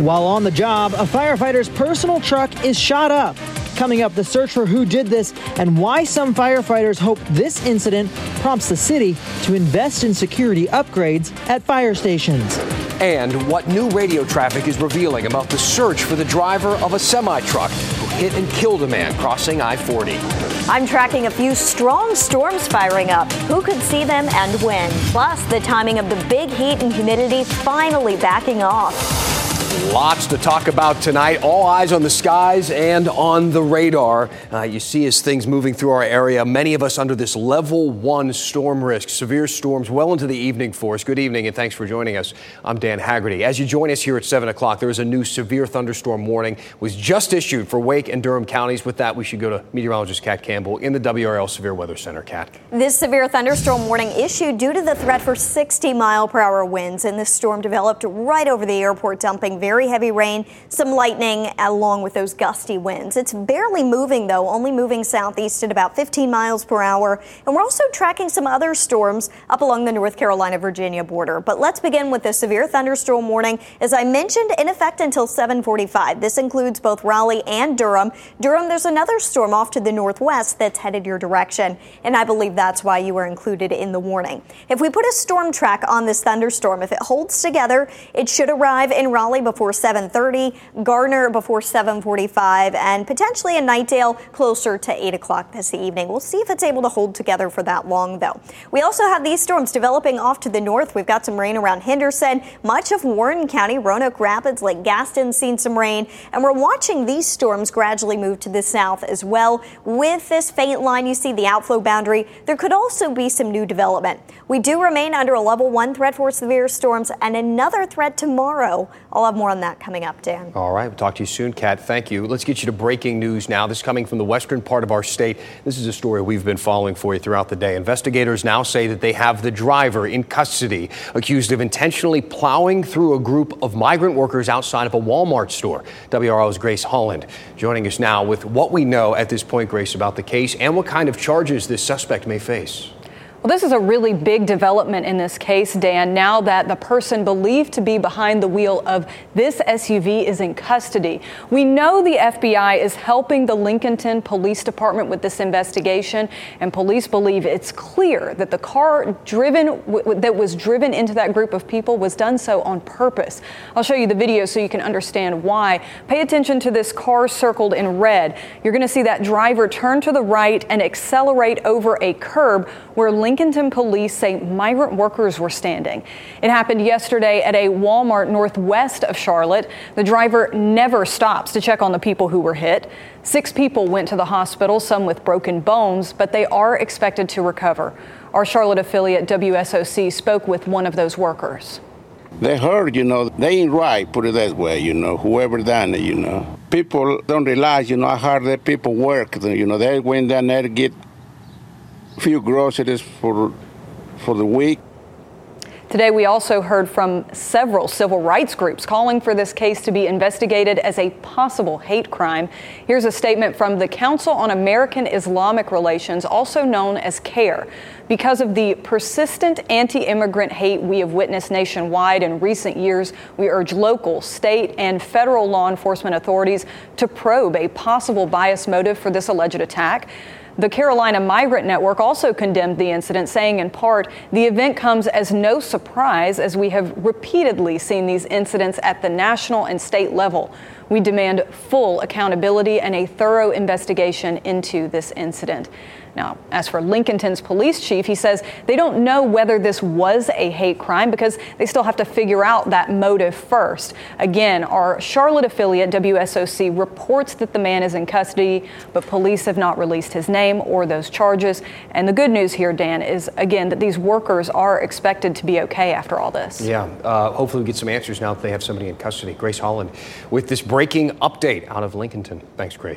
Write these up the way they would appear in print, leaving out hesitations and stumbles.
While on the job, a firefighter's personal truck is shot up. Coming up, the search for who did this and why some firefighters hope this incident prompts the city to invest in security upgrades at fire stations. And what new radio traffic is revealing about the search for the driver of a semi-truck who hit and killed a man crossing I-40. I'm tracking a few strong storms firing up. Who could see them and when? Plus, the timing of the big heat and humidity finally backing off. Lots to talk about tonight. All eyes on the skies and on the radar. You see as things moving through our area, many of us under this level 1 storm risk. Severe storms well into the evening for us. Good evening and thanks for joining us. I'm Dan Haggerty. As you join us here at 7 o'clock, there is a new severe thunderstorm warning was just issued for Wake and Durham counties. With that, we should go to meteorologist Kat Campbell in the WRL Severe Weather Center. Kat. This severe thunderstorm warning issued due to the threat for 60-mile-per-hour winds, and this storm developed right over the airport, dumping very heavy rain, some lightning, along with those gusty winds. It's barely moving, though, only moving southeast at about 15 miles per hour. And we're also tracking some other storms up along the North Carolina-Virginia border. But let's begin with the severe thunderstorm warning, as I mentioned, in effect until 7:45. This includes both Raleigh and Durham. Durham, there's another storm off to the northwest that's headed your direction, and I believe that's why you were included in the warning. If we put a storm track on this thunderstorm, if it holds together, it should arrive in Raleigh before 7:30, Garner before 7:45, and potentially in Knightdale closer to 8 o'clock this evening. We'll see if it's able to hold together for that long, though. We also have these storms developing off to the north. We've got some rain around Henderson, much of Warren County, Roanoke Rapids, Lake Gaston seen some rain, and we're watching these storms gradually move to the south as well. With this faint line, you see the outflow boundary, there could also be some new development. We do remain under a level 1 threat for severe storms and another threat tomorrow. I'll have more on that coming up, Dan. All right. We'll talk to you soon, Kat. Thank you. Let's get you to breaking news now. This is coming from the western part of our state. This is a story we've been following for you throughout the day. Investigators now say that they have the driver in custody, accused of intentionally plowing through a group of migrant workers outside of a Walmart store. WRL's Grace Holland joining us now with what we know at this point, Grace, about the case and what kind of charges this suspect may face. Well, this is a really big development in this case, Dan, now that the person believed to be behind the wheel of this SUV is in custody. We know the FBI is helping the Lincolnton Police Department with this investigation, and police believe it's clear that the car that was driven into that group of people was done so on purpose. I'll show you the video so you can understand why. Pay attention to this car circled in red. You're going to see that driver turn to the right and accelerate over a curb where Lincolnton police say migrant workers were standing. It happened yesterday at a Walmart northwest of Charlotte. The driver never stops to check on the people who were hit. 6 people went to the hospital, some with broken bones, but they are expected to recover. Our Charlotte affiliate WSOC spoke with one of those workers. They heard, they ain't right, put it that way, whoever done it, People don't realize, how hard the people work. They went down there to get few groceries for the week. Today, we also heard from several civil rights groups calling for this case to be investigated as a possible hate crime. Here's a statement from the Council on American Islamic Relations, also known as CAIR. Because of the persistent anti-immigrant hate we have witnessed nationwide in recent years, we urge local, state, and federal law enforcement authorities to probe a possible bias motive for this alleged attack. The Carolina Migrant Network also condemned the incident, saying in part, the event comes as no surprise as we have repeatedly seen these incidents at the national and state level. We demand full accountability and a thorough investigation into this incident. Now, as for Lincolnton's police chief, he says they don't know whether this was a hate crime because they still have to figure out that motive first. Again, our Charlotte affiliate, WSOC, reports that the man is in custody, but police have not released his name or those charges. And the good news here, Dan, is, again, that these workers are expected to be okay after all this. Yeah, hopefully we get some answers now that they have somebody in custody. Grace Holland with this breaking update out of Lincolnton. Thanks, Grace.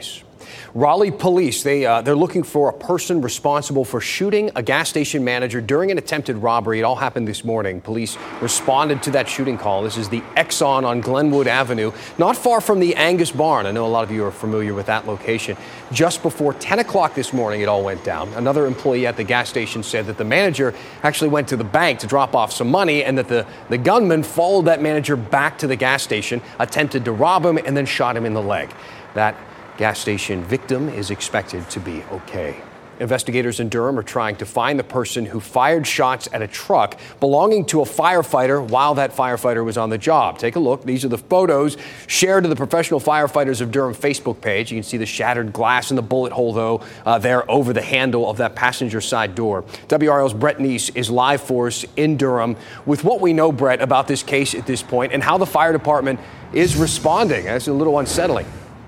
Raleigh police, they're looking for a person responsible for shooting a gas station manager during an attempted robbery. It all happened this morning. Police responded to that shooting call. This is the Exxon on Glenwood Avenue, not far from the Angus Barn. I know a lot of you are familiar with that location. Just before 10 o'clock this morning, it all went down. Another employee at the gas station said that the manager actually went to the bank to drop off some money and that the gunman followed that manager back to the gas station, attempted to rob him, and then shot him in the leg. That gas station victim is expected to be okay. Investigators in Durham are trying to find the person who fired shots at a truck belonging to a firefighter while that firefighter was on the job. Take a look. These are the photos shared to the Professional Firefighters of Durham Facebook page. You can see the shattered glass and the bullet hole, though, there over the handle of that passenger side door. WRL's Brett Neese is live for us in Durham with what we know, Brett, about this case at this point and how the fire department is responding. That's a little unsettling.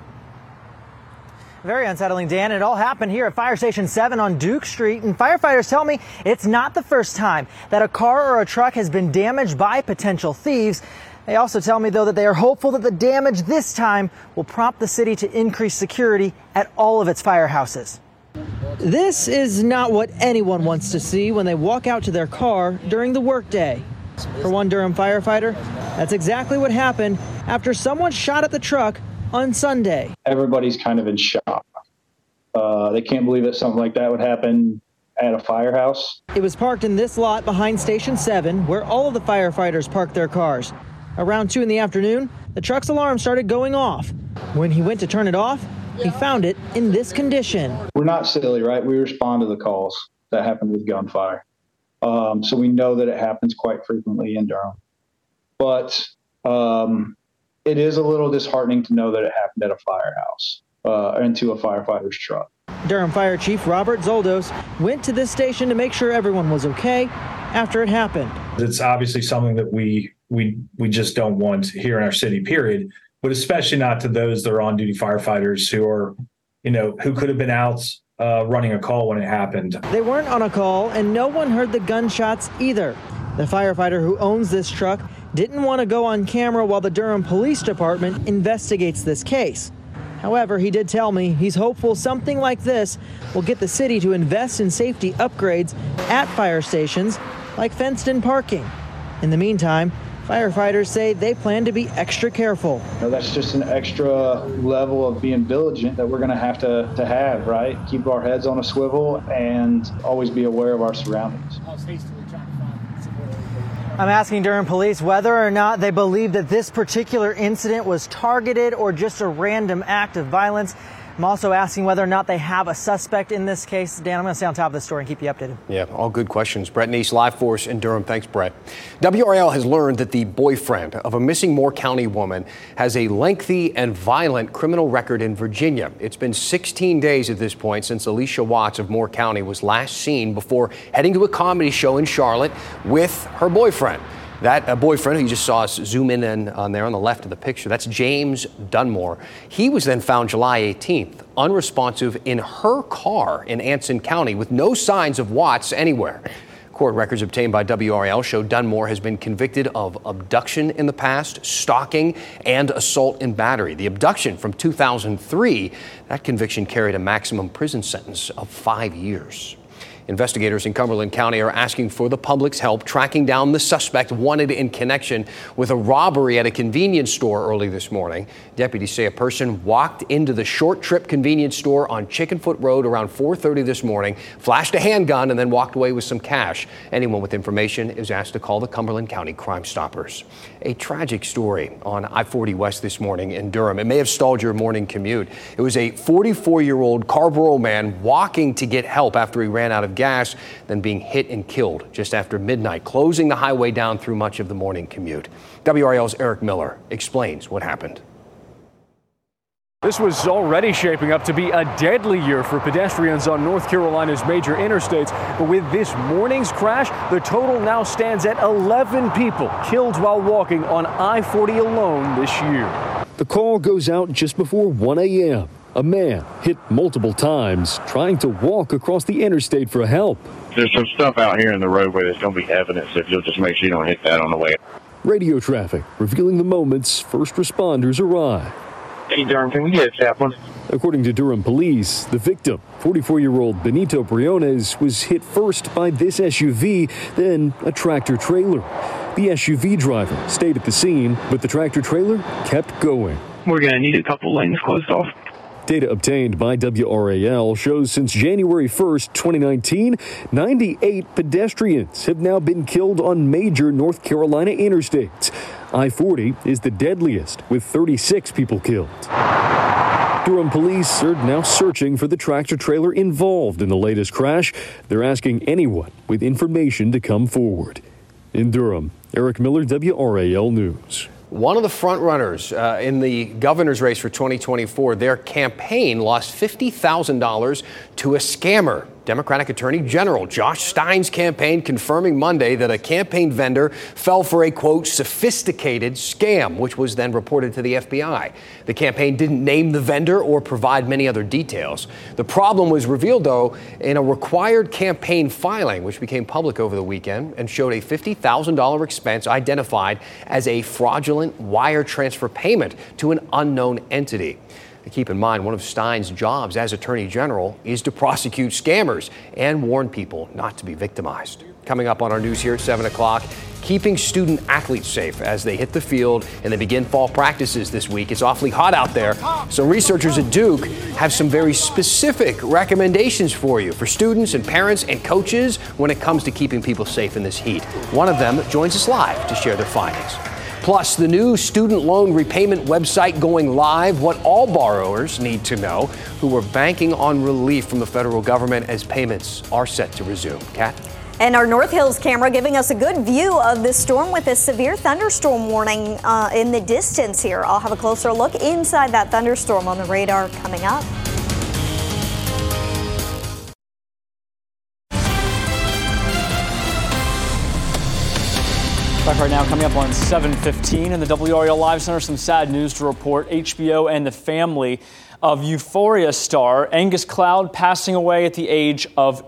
Very unsettling, Dan. It all happened here at Fire Station 7 on Duke Street, and firefighters tell me it's not the first time that a car or a truck has been damaged by potential thieves. They also tell me, though, that they are hopeful that the damage this time will prompt the city to increase security at all of its firehouses. This is not what anyone wants to see when they walk out to their car during the workday. For one Durham firefighter, that's exactly what happened after someone shot at the truck on Sunday. Everybody's kind of in shock. They can't believe that something like that would happen at a firehouse. It was parked in this lot behind Station 7, where all of the firefighters park their cars. Around 2 in the afternoon, the truck's alarm started going off. When he went to turn it off, he found it in this condition. We're not silly, right? We respond to the calls that happen with gunfire. So we know that it happens quite frequently in Durham. But it is a little disheartening to know that it happened at a firehouse and to a firefighter's truck. Durham Fire Chief Robert Zoldos went to this station to make sure everyone was okay after it happened. It's obviously something that we just don't want here in our city, period, but especially not to those that are on-duty firefighters who are, who could have been out running a call when it happened. They weren't on a call, and no one heard the gunshots either. The firefighter who owns this truck didn't want to go on camera while the Durham Police Department investigates this case. However, he did tell me he's hopeful something like this will get the city to invest in safety upgrades at fire stations like fenced-in parking. In the meantime, firefighters say they plan to be extra careful. That's just an extra level of being vigilant that we're going to have, right? Keep our heads on a swivel and always be aware of our surroundings. I'm asking Durham police whether or not they believe that this particular incident was targeted or just a random act of violence. I'm also asking whether or not they have a suspect in this case. Dan, I'm going to stay on top of this story and keep you updated. Yeah, all good questions. Brett Neese, live for us in Durham. Thanks, Brett. WRL has learned that the boyfriend of a missing Moore County woman has a lengthy and violent criminal record in Virginia. It's been 16 days at this point since Alicia Watts of Moore County was last seen before heading to a comedy show in Charlotte with her boyfriend. That boyfriend, who you just saw us zoom in on there on the left of the picture, that's James Dunmore. He was then found July 18th, unresponsive in her car in Anson County with no signs of Watts anywhere. Court records obtained by WRL show Dunmore has been convicted of abduction in the past, stalking, and assault and battery. The abduction from 2003, that conviction carried a maximum prison sentence of 5 years. Investigators in Cumberland County are asking for the public's help tracking down the suspect wanted in connection with a robbery at a convenience store early this morning. Deputies say a person walked into the Short Trip convenience store on Chickenfoot Road around 4:30 this morning, flashed a handgun, and then walked away with some cash. Anyone with information is asked to call the Cumberland County Crime Stoppers. A tragic story on I-40 West this morning in Durham. It may have stalled your morning commute. It was a 44-year-old Carrboro man walking to get help after he ran out of gas, then being hit and killed just after midnight, closing the highway down through much of the morning commute. WRL's Eric Miller explains what happened. This was already shaping up to be a deadly year for pedestrians on North Carolina's major interstates. But with this morning's crash, the total now stands at 11 people killed while walking on I-40 alone this year. The call goes out just before 1 a.m. A man hit multiple times trying to walk across the interstate for help. There's some stuff out here in the roadway that's going to be evidence if you'll just make sure you don't hit that on the way. Radio traffic revealing the moments first responders arrive. Hey, Durham, can we get a chaplain? According to Durham police, the victim, 44-year-old Benito Briones, was hit first by this SUV, then a tractor trailer. The SUV driver stayed at the scene, but the tractor trailer kept going. We're going to need a couple lanes closed off. Data obtained by WRAL shows since January 1st, 2019, 98 pedestrians have now been killed on major North Carolina interstates. I-40 is the deadliest, with 36 people killed. Durham police are now searching for the tractor trailer involved in the latest crash. They're asking anyone with information to come forward. In Durham, Eric Miller, WRAL News. One of the frontrunners in the governor's race for 2024, their campaign lost $50,000 to a scammer. Democratic Attorney General Josh Stein's campaign confirming Monday that a campaign vendor fell for a, quote, sophisticated scam, which was then reported to the FBI. The campaign didn't name the vendor or provide many other details. The problem was revealed, though, in a required campaign filing, which became public over the weekend and showed a $50,000 expense identified as a fraudulent wire transfer payment to an unknown entity. Keep in mind, one of Stein's jobs as Attorney General is to prosecute scammers and warn people not to be victimized. Coming up on our news here at 7 o'clock, keeping student athletes safe as they hit the field and they begin fall practices this week. It's awfully hot out there. So researchers at Duke have some very specific recommendations for you, for students and parents and coaches when it comes to keeping people safe in this heat. One of them joins us live to share their findings. Plus, the new student loan repayment website going live, what all borrowers need to know who are banking on relief from the federal government as payments are set to resume. Kat? And our North Hills camera giving us a good view of this storm with a severe thunderstorm warning in the distance here. I'll have a closer look inside that thunderstorm on the radar coming up. Back right now, coming up on 7:15 in the WRAL Live Center, some sad news to report. HBO and the family of Euphoria star Angus Cloud passing away at the age of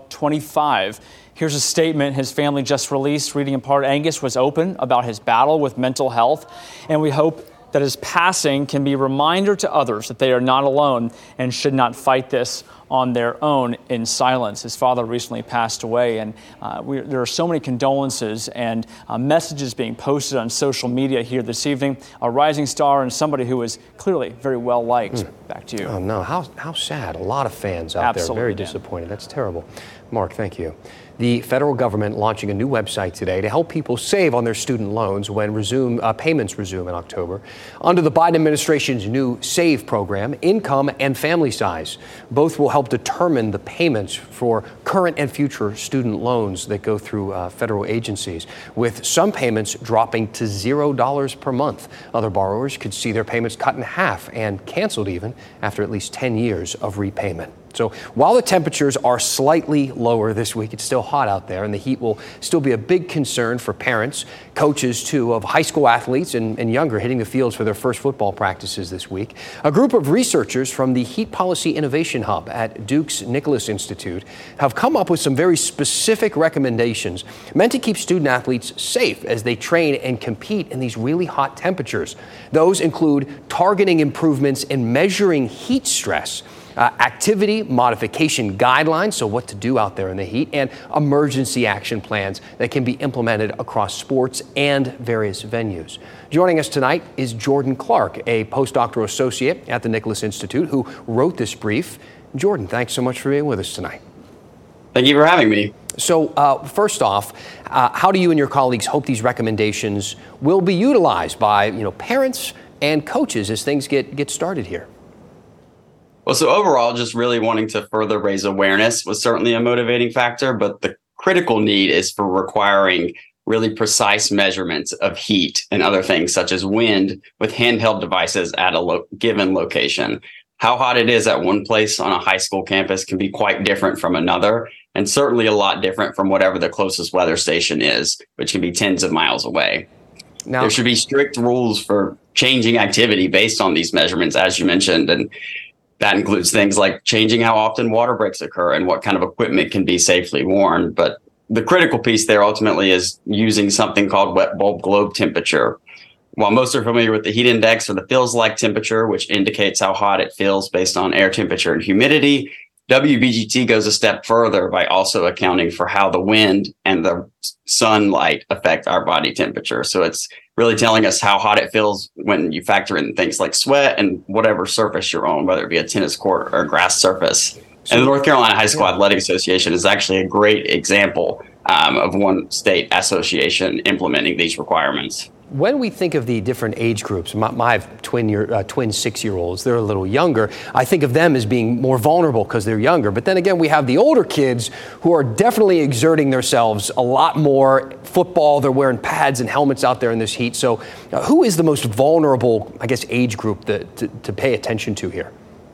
25. Here's a statement his family just released, reading in part. Angus was open about his battle with mental health, and we hope that his passing can be a reminder to others that they are not alone and should not fight this on their own in silence. His father recently passed away, and there are so many condolences and messages being posted on social media here this evening. A rising star and somebody who is clearly very well liked. Back to you. Oh, no. How sad. A lot of fans out there very disappointed. That's terrible. Mark, thank you. The federal government launching a new website today to help people save on their student loans when payments resume in October. Under the Biden administration's new SAVE program, income and family size both will help determine the payments for current and future student loans that go through federal agencies, with some payments dropping to $0 per month. Other borrowers could see their payments cut in half and canceled even after at least 10 years of repayment. So while the temperatures are slightly lower this week, it's still hot out there, and the heat will still be a big concern for parents, coaches, too, of high school athletes and younger hitting the fields for their first football practices this week. A group of researchers from the Heat Policy Innovation Hub at Duke's Nicholas Institute have come up with some very specific recommendations meant to keep student athletes safe as they train and compete in these really hot temperatures. Those include targeting improvements in measuring heat stress, activity modification guidelines, so what to do out there in the heat, and emergency action plans that can be implemented across sports and various venues. Joining us tonight is Jordan Clark, a postdoctoral associate at the Nicholas Institute, who wrote this brief. Jordan, thanks so much for being with us tonight. Thank you for having me. So first off, how do you and your colleagues hope these recommendations will be utilized by parents and coaches as things get started here? Well, so overall, just really wanting to further raise awareness was certainly a motivating factor, but the critical need is for requiring really precise measurements of heat and other things such as wind with handheld devices at a given location. How hot it is at one place on a high school campus can be quite different from another, and certainly a lot different from whatever the closest weather station is, which can be tens of miles away. Now, there should be strict rules for changing activity based on these measurements, as you mentioned, and that includes things like changing how often water breaks occur and what kind of equipment can be safely worn. But the critical piece there ultimately is using something called wet bulb globe temperature, while most are familiar with the heat index or the feels like temperature, which indicates how hot it feels based on air temperature and humidity, WBGT goes a step further by also accounting for how the wind and the sunlight affect our body temperature. So it's really telling us how hot it feels when you factor in things like sweat and whatever surface you're on, whether it be a tennis court or a grass surface. And the North Carolina High School Athletic Association is actually a great example of one state association implementing these requirements. When we think of the different age groups, my twin 6-year-olds, they're a little younger. I think of them as being more vulnerable because they're younger. But then again, we have the older kids who are definitely exerting themselves a lot more. Football, they're wearing pads and helmets out there in this heat. So who is the most vulnerable, I guess, age group to pay attention to here?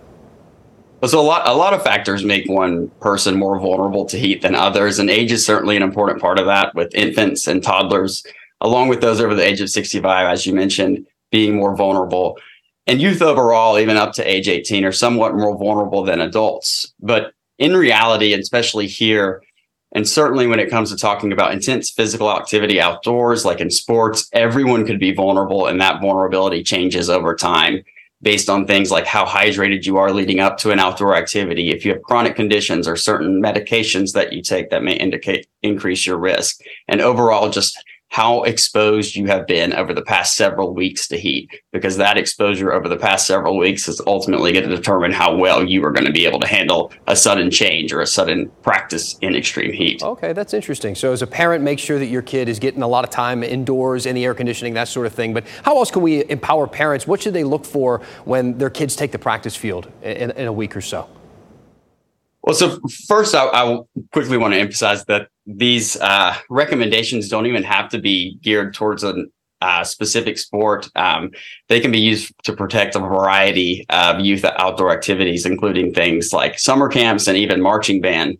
So a lot of factors make one person more vulnerable to heat than others, and age is certainly an important part of that, with infants and toddlers, along with those over the age of 65, as you mentioned, being more vulnerable. And youth overall, even up to age 18, are somewhat more vulnerable than adults. But in reality, and especially here, and certainly when it comes to talking about intense physical activity outdoors, like in sports, everyone could be vulnerable, and that vulnerability changes over time based on things like how hydrated you are leading up to an outdoor activity, if you have chronic conditions or certain medications that you take that may increase your risk, and overall just how exposed you have been over the past several weeks to heat, because that exposure over the past several weeks is ultimately going to determine how well you are going to be able to handle a sudden change or a sudden practice in extreme heat. Okay, that's interesting. So as a parent, make sure that your kid is getting a lot of time indoors, in the air conditioning, that sort of thing. But how else can we empower parents? What should they look for when their kids take the practice field in a week or so? Well, so first, I quickly want to emphasize that these recommendations don't even have to be geared towards a specific sport. They can be used to protect a variety of youth outdoor activities, including things like summer camps and even marching band.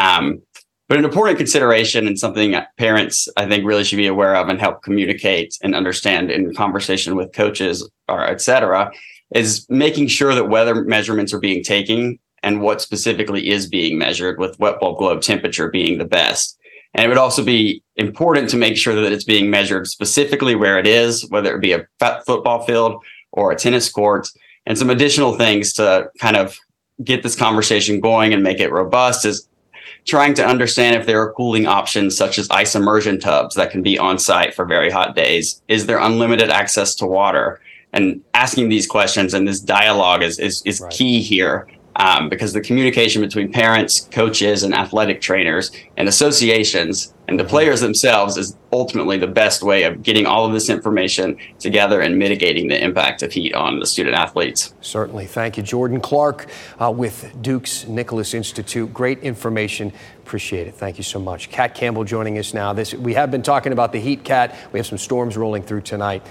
But an important consideration and something parents, I think, really should be aware of and help communicate and understand in conversation with coaches or et cetera, is making sure that weather measurements are being taken and what specifically is being measured, with wet bulb globe temperature being the best. And it would also be important to make sure that it's being measured specifically where it is, whether it be a football field or a tennis court. And some additional things to kind of get this conversation going and make it robust is trying to understand if there are cooling options such as ice immersion tubs that can be on site for very hot days. Is there unlimited access to water? And asking these questions and this dialogue is right. Key here. Because the communication between parents, coaches, and athletic trainers and associations and the players themselves is ultimately the best way of getting all of this information together and mitigating the impact of heat on the student athletes. Certainly. Thank you, Jordan Clark with Duke's Nicholas Institute. Great information. Appreciate it. Thank you so much. Kat Campbell joining us now. We have been talking about the heat, Kat. We have some storms rolling through tonight.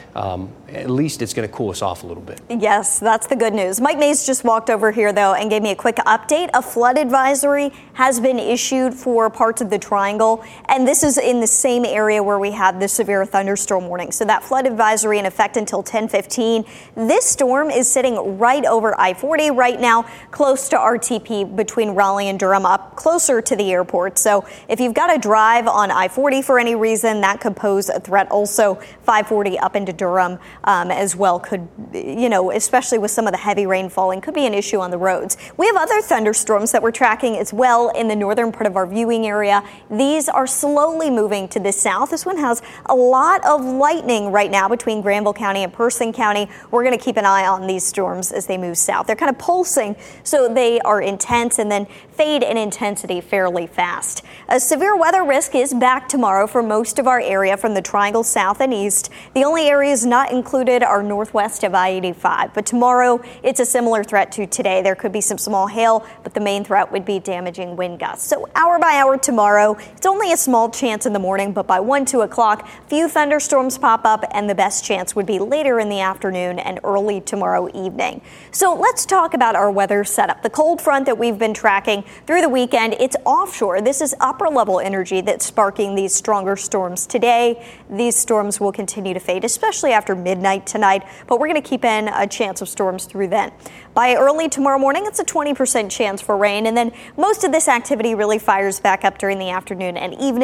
At least it's going to cool us off a little bit. Yes, that's the good news. Mike Mays just walked over here, though, and gave me a quick update. A flood advisory has been issued for parts of the Triangle, and this is in the same area where we had the severe thunderstorm warning. So that flood advisory in effect until 10:15. This storm is sitting right over I-40 right now, close to RTP between Raleigh and Durham, up closer to the airport. So if you've got to drive on I-40 for any reason, that could pose a threat. Also, 540 up into Durham as well could, especially with some of the heavy rain falling, could be an issue on the roads. We have other thunderstorms that we're tracking as well in the northern part of our viewing area. These are slowly moving to the south. This one has a lot of lightning right now between Granville County and Person County. We're going to keep an eye on these storms as they move south. They're kind of pulsing, so they are intense and then fade in intensity fairly fast. A severe weather risk is back tomorrow for most of our area from the Triangle south and east. The only areas not included are northwest of I-85. But tomorrow, it's a similar threat to today. There could be some small hail, but the main threat would be damaging wind gusts. So hour by hour tomorrow, it's only a small chance in the morning, but by 1, 2 o'clock, few thunderstorms pop up, and the best chance would be later in the afternoon and early tomorrow evening. So let's talk about our weather setup. The cold front that we've been tracking through the weekend, it's offshore. This is upper level energy that's sparking these stronger storms today. These storms will continue to fade, especially after midnight tonight, but we're going to keep in a chance of storms through then. By early tomorrow morning, it's a 20% chance for rain, and then most of this activity really fires back up during the afternoon and evening.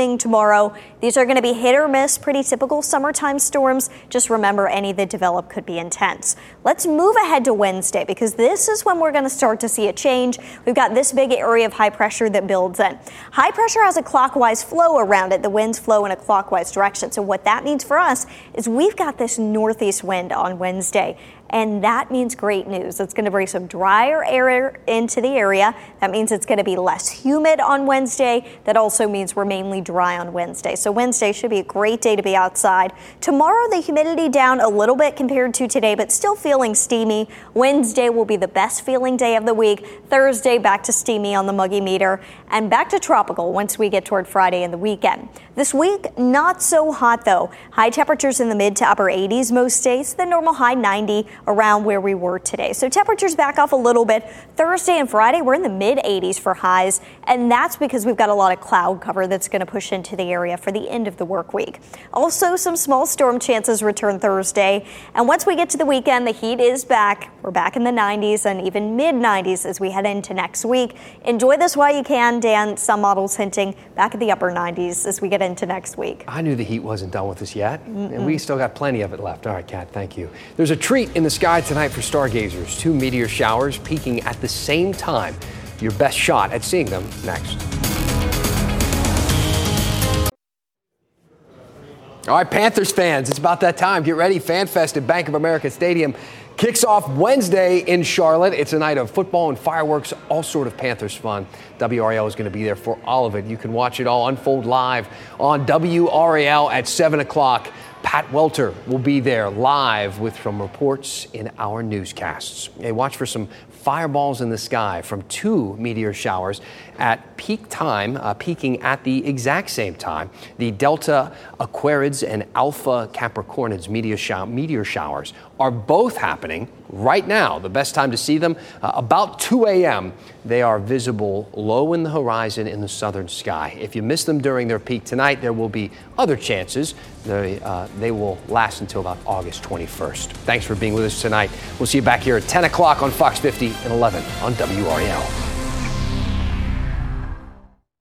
lightning tomorrow. These are going to be hit or miss, pretty typical summertime storms. Just remember, any that develop could be intense. Let's move ahead to Wednesday, because this is when we're going to start to see a change. We've got this big area of high pressure that builds in. High pressure has a clockwise flow around it. The winds flow in a clockwise direction. So what that means for us is we've got this northeast wind on Wednesday. And that means great news. It's going to bring some drier air into the area. That means it's going to be less humid on Wednesday. That also means we're mainly dry on Wednesday. So Wednesday should be a great day to be outside. Tomorrow, the humidity down a little bit compared to today, but still feeling steamy. Wednesday will be the best feeling day of the week. Thursday, back to steamy on the muggy meter, and back to tropical once we get toward Friday and the weekend. This week, not so hot though. High temperatures in the mid to upper 80s most days, the normal high 90 around where we were today. So temperatures back off a little bit. Thursday and Friday, we're in the mid 80s for highs, and that's because we've got a lot of cloud cover that's going to push into the area for the end of the work week. Also, some small storm chances return Thursday, and once we get to the weekend, the heat is back. We're back in the 90s and even mid 90s as we head into next week. Enjoy this while you can, Dan. Some models hinting back at the upper 90s as we get into next week. I knew the heat wasn't done with us yet, and we still got plenty of it left. All right, Kat, thank you. There's a treat in the sky tonight for stargazers. 2 meteor showers peaking at the same time. Your best shot at seeing them next. All right, Panthers fans, it's about that time. Get ready. FanFest at Bank of America Stadium kicks off Wednesday in Charlotte. It's a night of football and fireworks, all sort of Panthers fun. WRAL is going to be there for all of it. You can watch it all unfold live on WRAL at 7 o'clock. Pat Welter will be there live with some reports in our newscasts. Hey, watch for some fireballs in the sky from 2 meteor showers at peak time, peaking at the exact same time. The Delta Aquarids and Alpha Capricornids meteor showers are both happening right now. The best time to see them, about 2 a.m. They are visible low in the horizon in the southern sky. If you miss them during their peak tonight, there will be other chances. They will last until about August 21st. Thanks for being with us tonight. We'll see you back here at 10 o'clock on Fox 50 and 11 on WRAL.